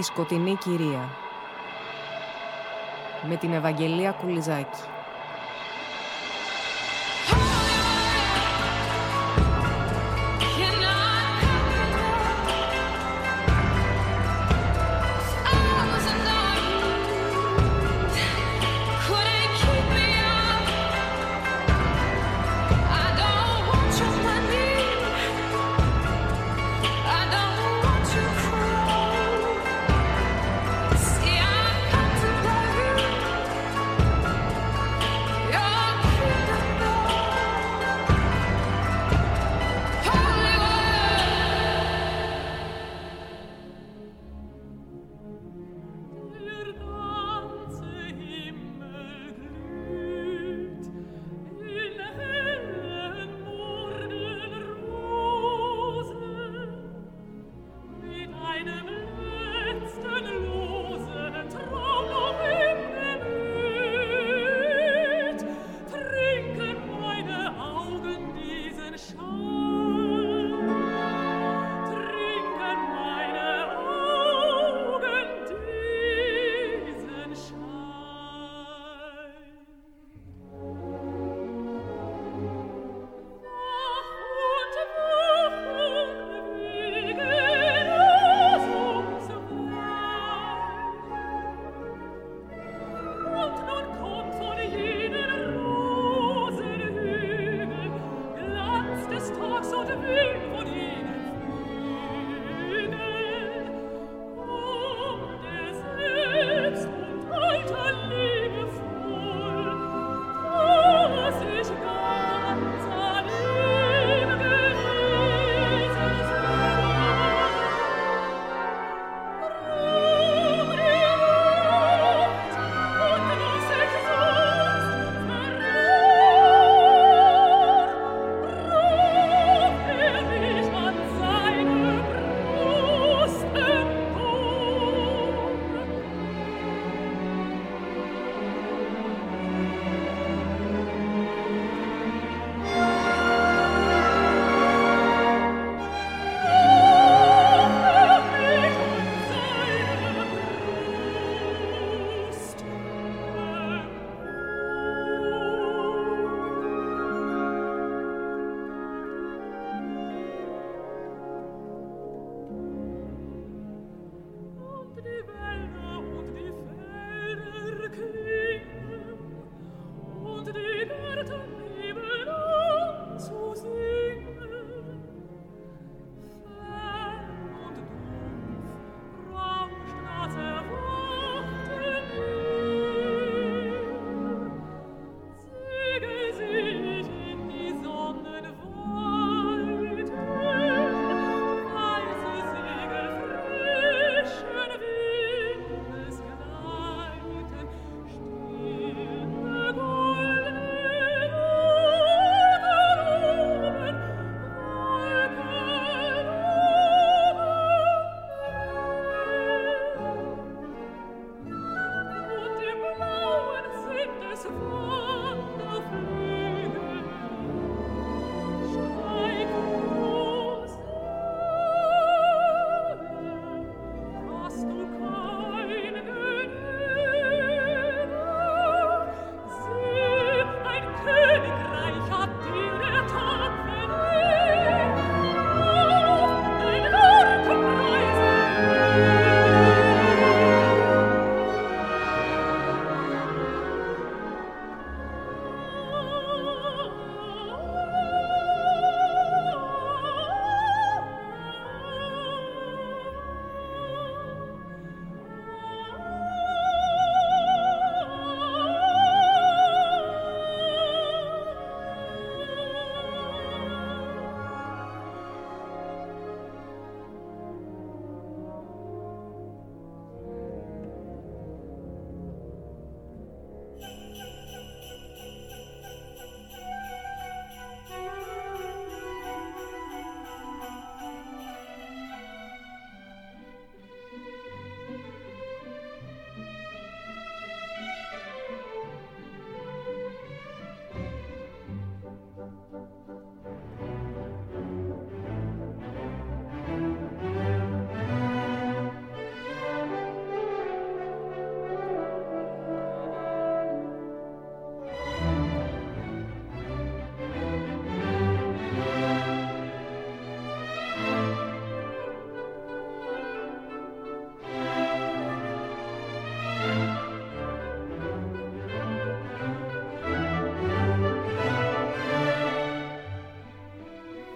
Η σκοτεινή κυρία με την Ευαγγελία Κουλιζάκη.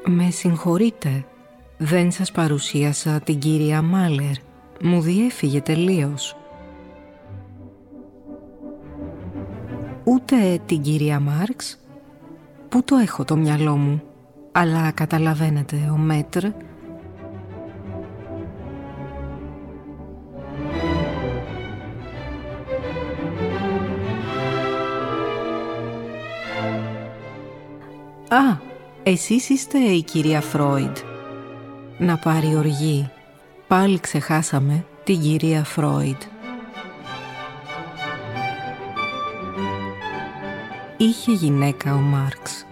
Με συγχωρείτε, δεν σας παρουσίασα την κυρία Μάλερ. Μου διέφυγε τελείως. Ούτε την κυρία Μάρξ. Πού το έχω το μυαλό μου. Αλλά καταλαβαίνετε, ο Μέτρ... Α, εσείς είστε η κυρία Φρόιντ. Να πάρει οργή. Πάλι ξεχάσαμε την κυρία Φρόιντ. Είχε γυναίκα ο Μάρξ.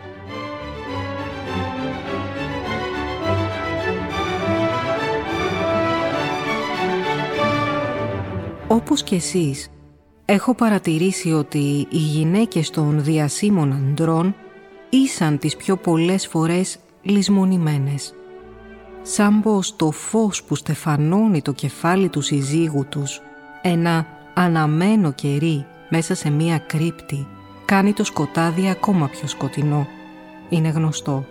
Όπως και εσείς, έχω παρατηρήσει ότι οι γυναίκες των διασήμων αντρών ήσαν τις πιο πολλές φορές λησμονημένες. Σαν πως το φως που στεφανώνει το κεφάλι του συζύγου τους, ένα αναμένο κερί μέσα σε μία κρύπτη, κάνει το σκοτάδι ακόμα πιο σκοτεινό. Είναι γνωστό.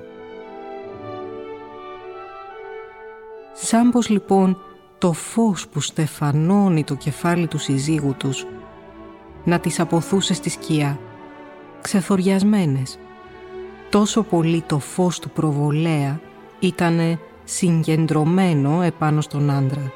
Σαν πως λοιπόν το φως που στεφανώνει το κεφάλι του συζύγου τους να τις αποθούσε στη σκιά, ξεθοριασμένες. Τόσο πολύ το φως του προβολέα ήτανε συγκεντρωμένο επάνω στον άντρα.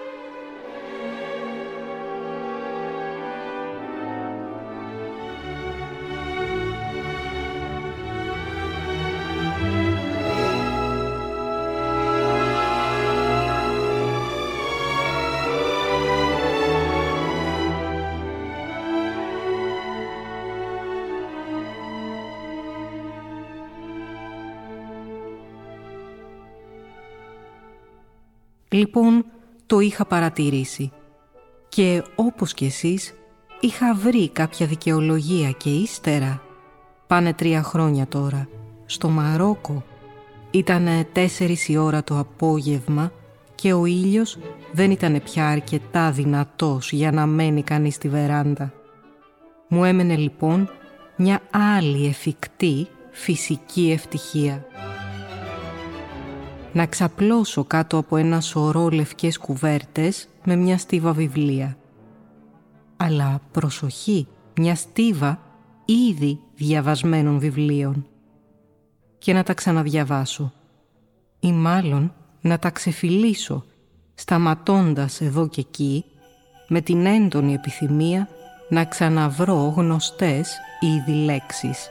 Λοιπόν, το είχα παρατηρήσει και όπως κι εσείς είχα βρει κάποια δικαιολογία και ύστερα, πάνε 3 χρόνια τώρα, στο Μαρόκο. Ήτανε 4 η ώρα το απόγευμα και ο ήλιος δεν ήτανε πια αρκετά δυνατός για να μένει κανείς στη βεράντα. Μου έμενε λοιπόν μια άλλη εφικτή φυσική ευτυχία. Να ξαπλώσω κάτω από ένα σωρό λευκές κουβέρτες με μια στίβα βιβλία. Αλλά προσοχή, μια στίβα ήδη διαβασμένων βιβλίων. Και να τα ξαναδιαβάσω. Ή μάλλον να τα ξεφυλίσω, σταματώντας εδώ και εκεί, με την έντονη επιθυμία να ξαναβρω γνωστές ήδη λέξεις.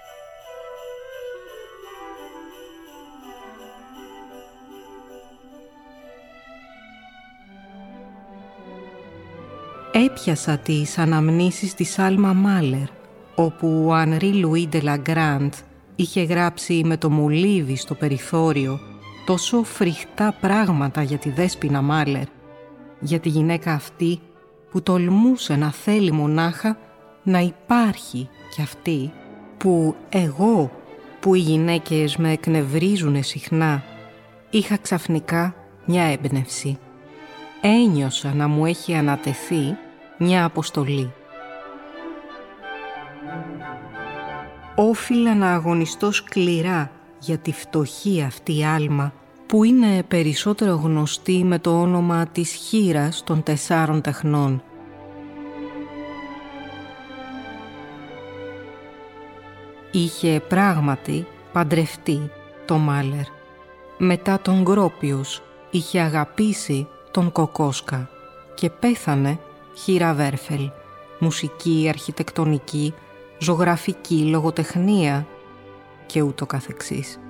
Έπιασα τις αναμνήσεις της Άλμα Μάλερ, όπου ο Ανρί Λουί ντε Λαγκράντ είχε γράψει με το μολύβι στο περιθώριο τόσο φρικτά πράγματα για τη Δέσποινα Μάλερ, για τη γυναίκα αυτή που τολμούσε να θέλει μονάχα να υπάρχει κι αυτή, που εγώ, που οι γυναίκες με εκνευρίζουνε συχνά, είχα ξαφνικά μια έμπνευση. Ένιωσα να μου έχει ανατεθεί μια αποστολή. Όφιλα να αγωνιστώ σκληρά για τη φτωχή αυτή Άλμα, που είναι περισσότερο γνωστή με το όνομα της χήρας των 4 τεχνών. Είχε πράγματι παντρευτεί το Μάλερ. Μετά τον Γκρόπιους είχε αγαπήσει τον Κοκόσκα και πέθανε χήρα Βέρφελ, μουσική, αρχιτεκτονική, ζωγραφική, λογοτεχνία και ούτω καθεξής.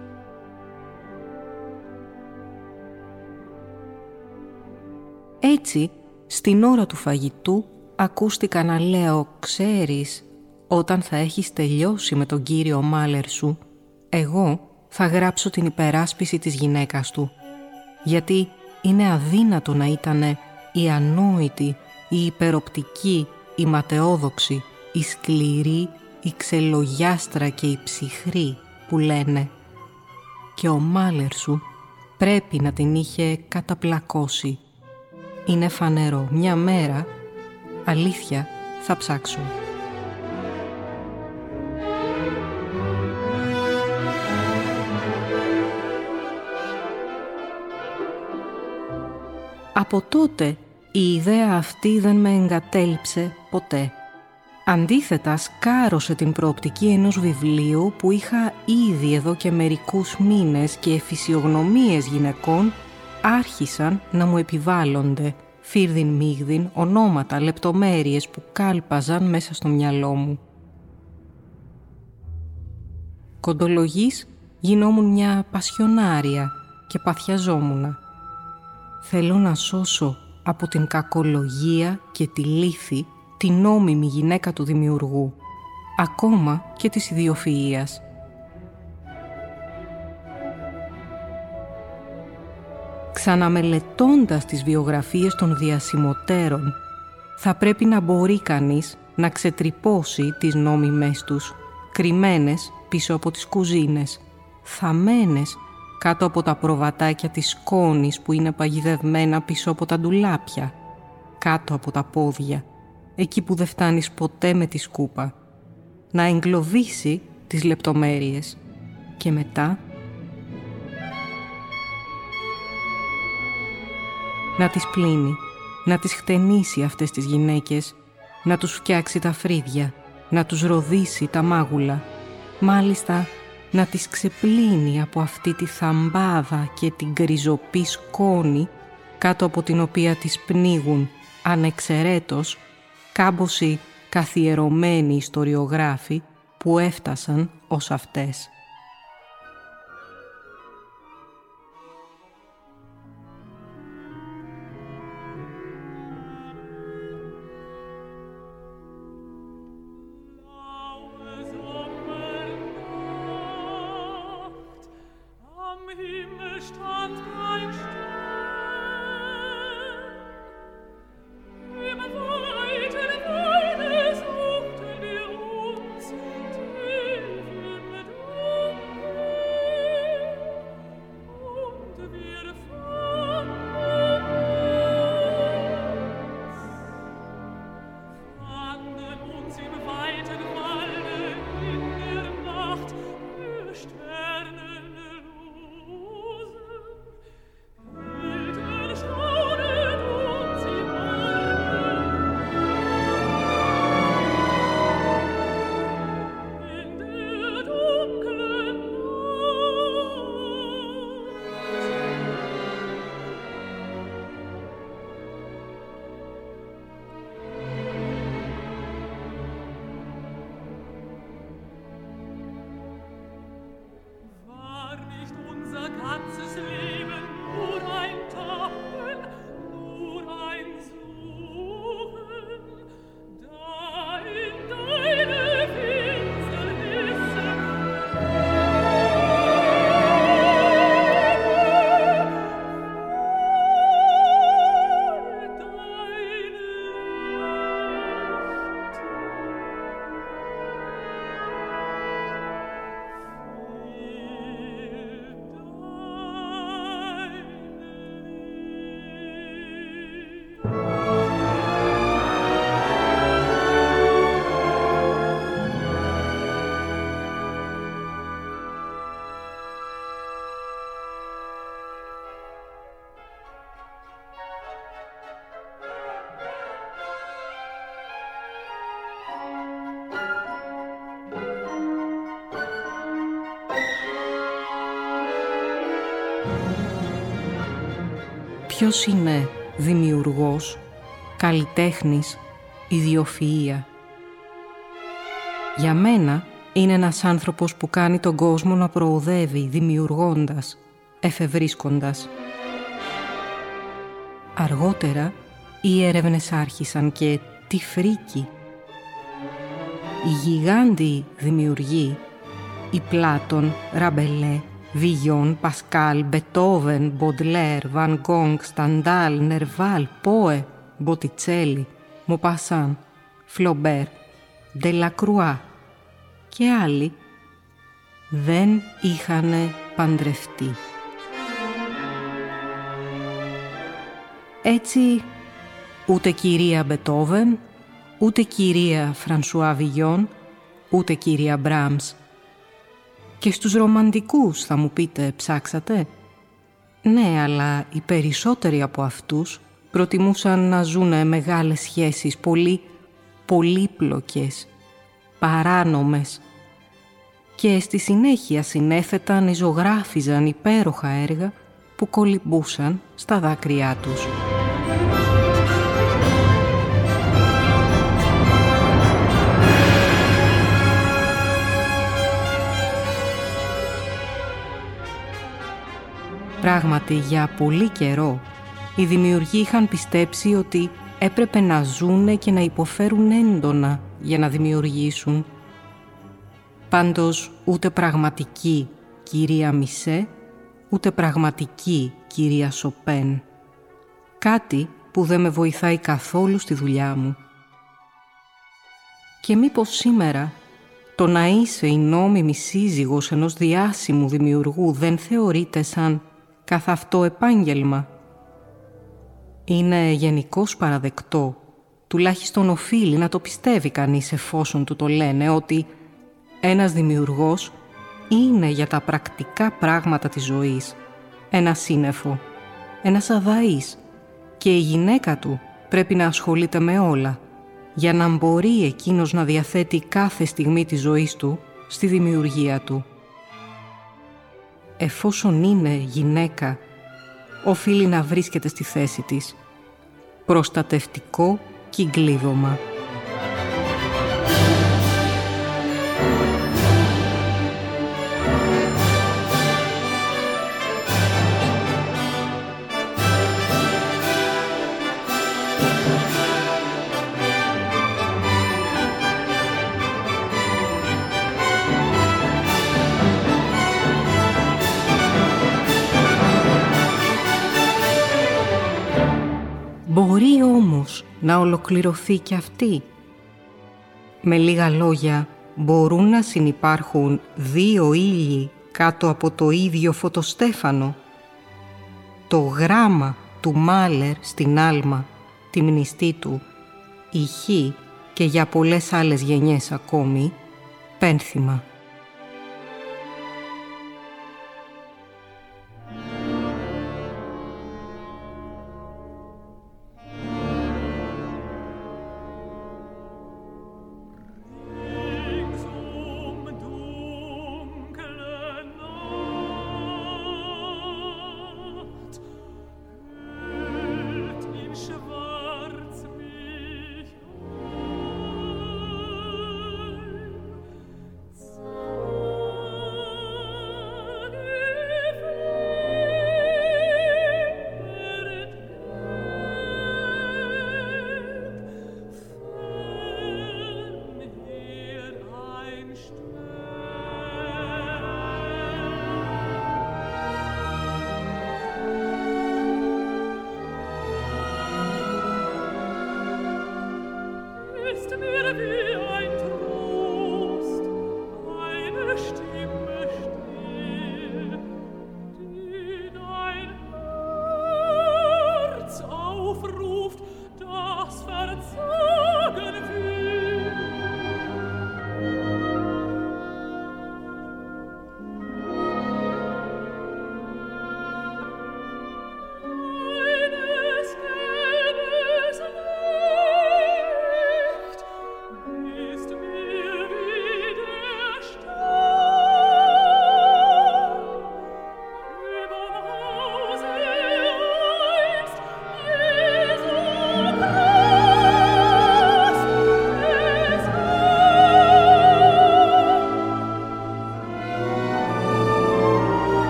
Έτσι, στην ώρα του φαγητού ακούστηκα να λέω «Ξέρεις, όταν θα έχεις τελειώσει με τον κύριο Μάλερ σου, εγώ θα γράψω την υπεράσπιση της γυναίκας του, γιατί είναι αδύνατο να ήτανε η ανόητη, η υπεροπτική, η ματαιόδοξη, η σκληρή, η ξελογιάστρα και η ψυχρή που λένε. Και ο Μάλερ σου πρέπει να την είχε καταπλακώσει. Είναι φανερό, μια μέρα, αλήθεια, θα ψάξω». Από τότε η ιδέα αυτή δεν με εγκατέλειψε ποτέ. Αντίθετα, σκάρωσε την προοπτική ενός βιβλίου που είχα ήδη εδώ και μερικούς μήνες και φυσιογνωμίες γυναικών άρχισαν να μου επιβάλλονται, φίρδιν μίγδιν, ονόματα, λεπτομέρειες που κάλπαζαν μέσα στο μυαλό μου. Κοντολογής γινόμουν μια πασιονάρια και παθιαζόμουνα. Θέλω να σώσω από την κακολογία και τη λύθη τη νόμιμη γυναίκα του δημιουργού, ακόμα και της ιδιοφυΐας. Ξαναμελετώντας τις βιογραφίες των διασημωτέρων, θα πρέπει να μπορεί κανείς να ξετρυπώσει τις νόμιμες τους, κρυμμένες πίσω από τις κουζίνες, θαμμένες κάτω από τα προβατάκια της σκόνης που είναι παγιδευμένα πίσω από τα ντουλάπια, κάτω από τα πόδια, εκεί που δεν φτάνεις ποτέ με τη σκούπα, να εγκλωβίσει τις λεπτομέρειες και μετά να τις πλύνει, να τις χτενίσει αυτές τις γυναίκες, να τους φτιάξει τα φρύδια, να τους ροδίσει τα μάγουλα, μάλιστα να τις ξεπλύνει από αυτή τη θαμπάδα και την γκριζοπή σκόνη κάτω από την οποία τις πνίγουν ανεξαιρέτως κάμποσοι καθιερωμένοι ιστοριογράφοι που έφτασαν ως αυτές. Ποιος είναι δημιουργός, καλλιτέχνης, ιδιοφυΐα? Για μένα είναι ένας άνθρωπος που κάνει τον κόσμο να προοδεύει δημιουργώντας, εφευρίσκοντας. Αργότερα οι έρευνες άρχισαν και τι φρίκι. Οι γιγάντιοι δημιουργοί, οι Πλάτων, Ραμπελέ, Βιγιόν, Πασκάλ, Μπετόβεν, Μποντλέρ, Βαν Γκόγκ, Σταντάλ, Νερβάλ, Πόε, Μποτιτσέλι, Μοπασάν, Φλομπέρ, Ντελακρουά και άλλοι δεν είχαν παντρευτεί. Έτσι, ούτε κυρία Μπετόβεν, ούτε κυρία Φρανσουά Βιγιόν, ούτε κυρία Μπράμς. Και στους ρομαντικούς θα μου πείτε ψάξατε? Ναι, αλλά οι περισσότεροι από αυτούς προτιμούσαν να ζουν μεγάλες σχέσεις, πολύ πολύπλοκες, παράνομες, και στη συνέχεια συνέθεταν, ηζωγράφιζαν υπέροχα έργα που κολυμπούσαν στα δάκρυά τους. Πράγματι, για πολύ καιρό, οι δημιουργοί είχαν πιστέψει ότι έπρεπε να ζούνε και να υποφέρουν έντονα για να δημιουργήσουν. Πάντως, ούτε πραγματική κυρία Μισέ, ούτε πραγματική κυρία Σοπέν. Κάτι που δεν με βοηθάει καθόλου στη δουλειά μου. Και μήπως σήμερα το να είσαι η νόμιμη σύζυγος ενός διάσημου δημιουργού δεν θεωρείται σαν καθ' αυτό επάγγελμα? Είναι γενικώς παραδεκτό, τουλάχιστον οφείλει να το πιστεύει κανείς εφόσον του το λένε, ότι ένας δημιουργός είναι για τα πρακτικά πράγματα της ζωής ένα σύννεφο, ένας αδαής, και η γυναίκα του πρέπει να ασχολείται με όλα για να μπορεί εκείνος να διαθέτει κάθε στιγμή της ζωής του στη δημιουργία του. Εφόσον είναι γυναίκα, οφείλει να βρίσκεται στη θέση της. Προστατευτικό κυκλίδωμα. Μπορεί όμως να ολοκληρωθεί και αυτή. Με λίγα λόγια, μπορούν να συνυπάρχουν δύο ήλιοι κάτω από το ίδιο φωτοστέφανο. Το γράμμα του Μάλερ στην Άλμα, τη μνηστή του, ηχεί και για πολλές άλλες γενιές ακόμη, πένθυμα.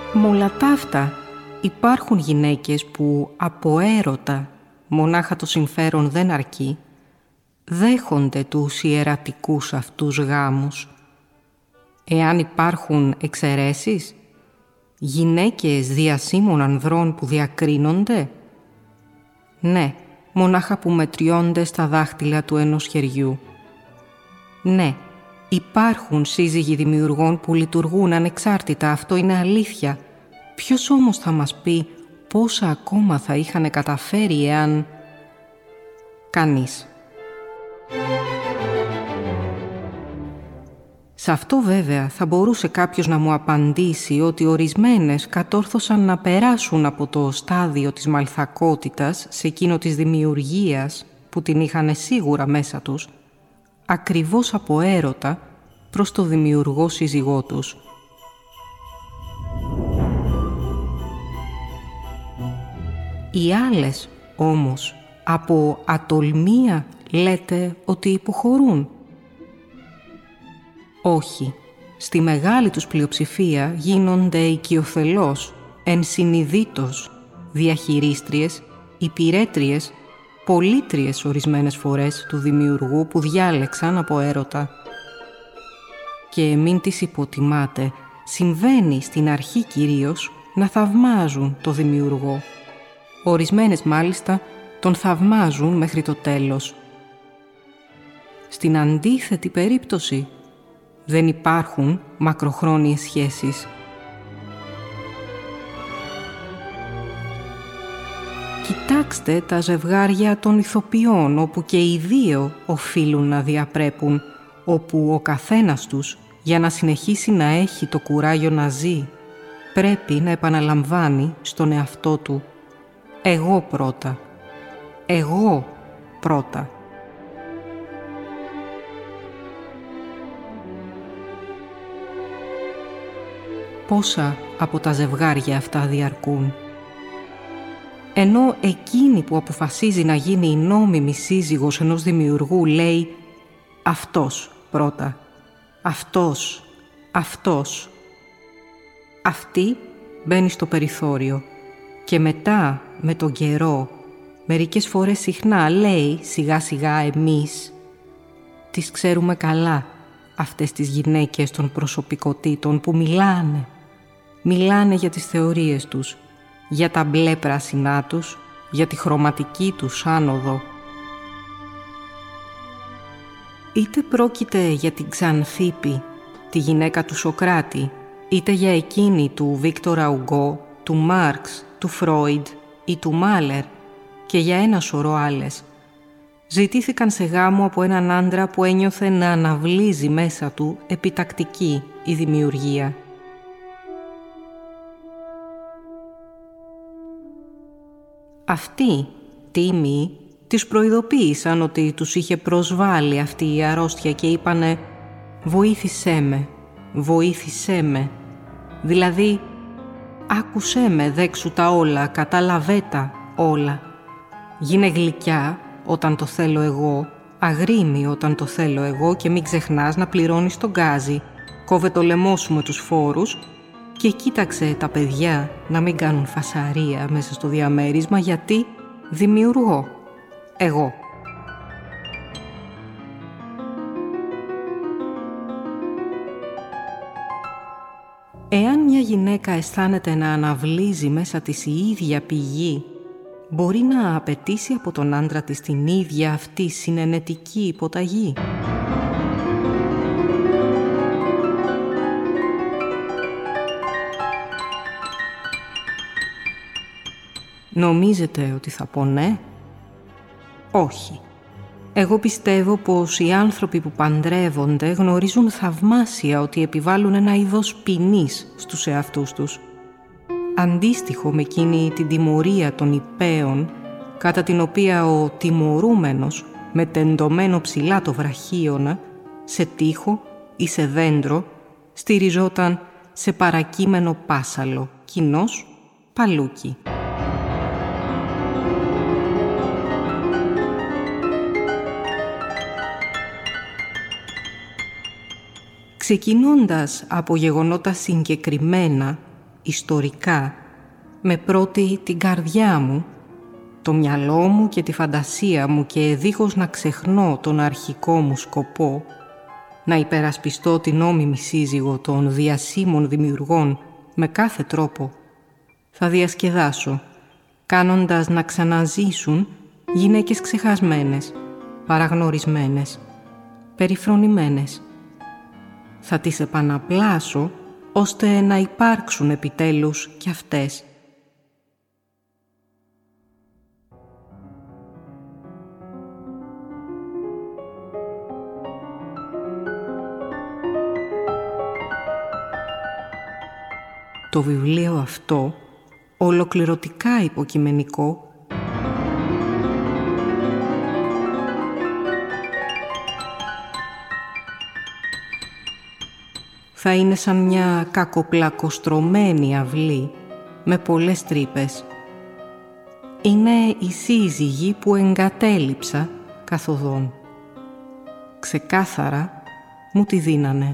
Μ' όλα τα αυτά υπάρχουν γυναίκες που από έρωτα, μονάχα το συμφέρον δεν αρκεί, δέχονται τους ιερατικούς αυτούς γάμους. Εάν υπάρχουν εξαιρέσεις, γυναίκες διασήμων ανδρών που διακρίνονται, ναι, μονάχα που μετριώνται στα δάχτυλα του ενός χεριού. Ναι, υπάρχουν σύζυγοι δημιουργών που λειτουργούν ανεξάρτητα, αυτό είναι αλήθεια. Ποιος όμως θα μας πει πόσα ακόμα θα είχαν καταφέρει εάν... Κανείς. Σε αυτό βέβαια θα μπορούσε κάποιος να μου απαντήσει ότι ορισμένες κατόρθωσαν να περάσουν από το στάδιο της μαλθακότητας σε εκείνο της δημιουργίας που την είχαν σίγουρα μέσα τους, ακριβώς από έρωτα προς το δημιουργό σύζυγό τους. Οι άλλες όμως από ατολμία λέτε ότι υποχωρούν. Όχι, στη μεγάλη τους πλειοψηφία γίνονται οικειοθελώς, ενσυνειδήτως, διαχειρίστριες, υπηρέτριες, πολίτριες ορισμένες φορές του δημιουργού που διάλεξαν από έρωτα. Και μην τις υποτιμάτε, συμβαίνει στην αρχή κυρίως να θαυμάζουν το δημιουργό. Ορισμένες μάλιστα τον θαυμάζουν μέχρι το τέλος. Στην αντίθετη περίπτωση δεν υπάρχουν μακροχρόνιες σχέσεις. Κοιτάξτε τα ζευγάρια των ηθοποιών, όπου και οι δύο οφείλουν να διαπρέπουν, όπου ο καθένας τους, για να συνεχίσει να έχει το κουράγιο να ζει, πρέπει να επαναλαμβάνει στον εαυτό του «Εγώ πρώτα, εγώ πρώτα». Πόσα από τα ζευγάρια αυτά διαρκούν. Ενώ εκείνη που αποφασίζει να γίνει η νόμιμη σύζυγος ενός δημιουργού λέει «αυτός πρώτα, αυτός, αυτός». Αυτή μπαίνει στο περιθώριο και μετά με τον καιρό, μερικές φορές συχνά λέει σιγά σιγά εμείς. Τις ξέρουμε καλά αυτές τις γυναίκες των προσωπικότητων που μιλάνε για τις θεωρίες τους, για τα μπλε πράσινά τους, για τη χρωματική τους άνοδο. Είτε πρόκειται για την Ξανθίπη, τη γυναίκα του Σοκράτη, είτε για εκείνη του Βίκτορα Ουγκό, του Μάρξ, του Φρόιντ ή του Μάλερ και για ένα σωρό άλλες. Ζητήθηκαν σε γάμο από έναν άντρα που ένιωθε να αναβλύζει μέσα του επιτακτική η δημιουργία. Αυτοί, τίμοι, τις προειδοποίησαν ότι τους είχε προσβάλει αυτή η αρρώστια και είπανε «Βοήθησέ με, βοήθησέ με». Δηλαδή, άκουσέ με, δέξου τα όλα, κατάλαβέ τα όλα. Γίνε γλυκιά όταν το θέλω εγώ, αγρίμη όταν το θέλω εγώ και μην ξεχνάς να πληρώνεις τον γκάζι. Κόβε το λαιμό σου με τους φόρους και κοίταξε τα παιδιά να μην κάνουν φασαρία μέσα στο διαμέρισμα γιατί δημιουργώ εγώ. Εάν μια γυναίκα αισθάνεται να αναβλύζει μέσα της η ίδια πηγή, μπορεί να απαιτήσει από τον άντρα της την ίδια αυτή συνενετική υποταγή. Νομίζετε ότι θα πω ναι? Όχι. Εγώ πιστεύω πως οι άνθρωποι που παντρεύονται γνωρίζουν θαυμάσια ότι επιβάλλουν ένα είδος ποινής στους εαυτούς τους. Αντίστοιχο με εκείνη την τιμωρία των υπαίων, κατά την οποία ο τιμωρούμενος, με τεντωμένο ψηλά το βραχίωνα, σε τοίχο ή σε δέντρο, στηριζόταν σε παρακείμενο πάσαλο, κοινώς παλούκι. Ξεκινώντας από γεγονότα συγκεκριμένα, ιστορικά, με πρώτη την καρδιά μου, το μυαλό μου και τη φαντασία μου και δίχως να ξεχνώ τον αρχικό μου σκοπό, να υπερασπιστώ την νόμιμη σύζυγο των διασήμων δημιουργών με κάθε τρόπο, θα διασκεδάσω, κάνοντας να ξαναζήσουν γυναίκες ξεχασμένες, παραγνωρισμένες, περιφρονημένες. Θα τις επαναπλάσω ώστε να υπάρξουν επιτέλους κι αυτές. Το βιβλίο αυτό, ολοκληρωτικά υποκειμενικό, θα είναι σαν μια κακοπλακοστρωμένη αυλή με πολλές τρύπες. Είναι οι σύζυγοι που εγκατέλειψα καθοδόν. Ξεκάθαρα μου τη δίνανε.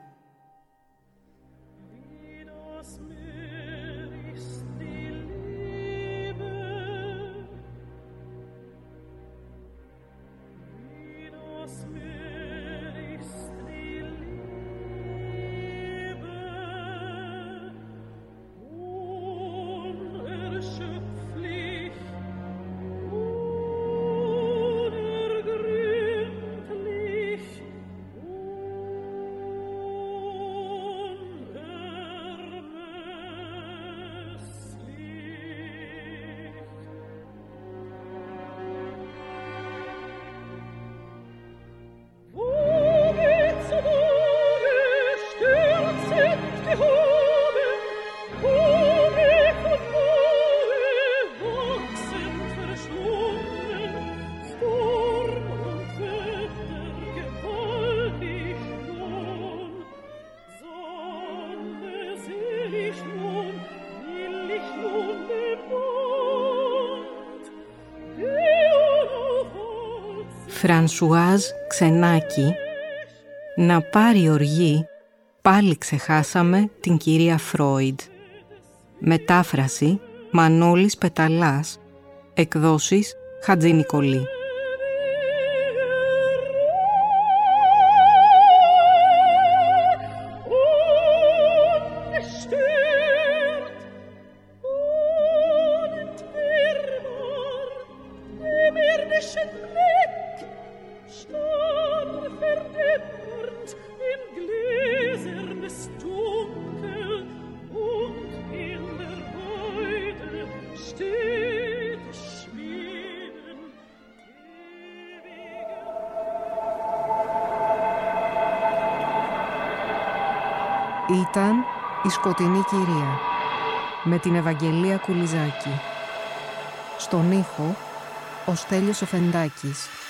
Φρανσουάζ Ξενάκη, να πάρει οργή, πάλι ξεχάσαμε την κυρία Φρόιντ. Μετάφραση Μανώλης Πεταλάς, εκδόσεις Χατζηνικολή. Ήταν η Σκοτεινή Κυρία με την Ευαγγελία Κουλιζάκη. Στον ήχο ο Στέλιος Οφεντάκης.